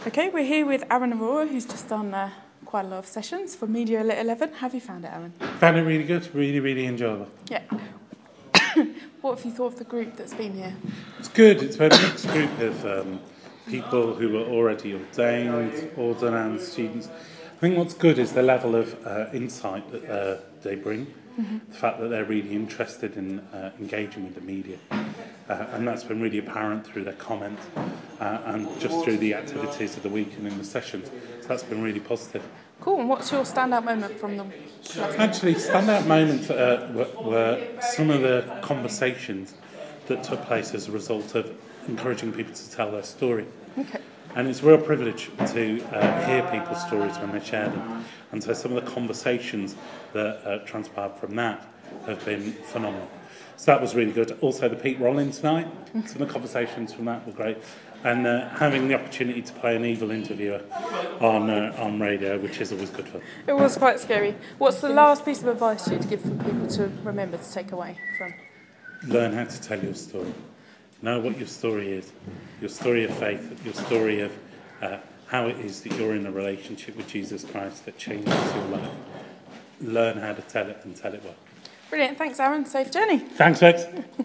Okay, we're here with Aaron Aurora, who's just done quite a lot of sessions for Media Lit 11. How have you found it, Aaron? Found it really good, really enjoyable. Yeah. What have you thought of the group that's been here? It's good. It's a very mixed group of people who are already ordained, ordinand students. I think what's good is the level of insight that they bring, the fact that they're really interested in engaging with the media. And that's been really apparent through their comments and just through the activities of the week and in the sessions. So that's been really positive. Cool. And what's your standout moment from the lesson? Actually, standout moments were some of the conversations that took place as a result of encouraging people to tell their story. Okay. And it's a real privilege to hear people's stories when they share them. And so some of the conversations that transpired from that have been phenomenal. So that was really good. Also, the Pete Rollins night, some of the conversations from that were great. And having the opportunity to play an evil interviewer on radio, which is always good fun. It was quite scary. What's the last piece of advice you'd give for people to remember to take away from? Learn how to tell your story. Know what your story is. Your story of faith, your story of how it is that you're in a relationship with Jesus Christ that changes your life. Learn how to tell it and tell it well. Brilliant. Thanks, Aaron. Safe journey. Thanks, Rex.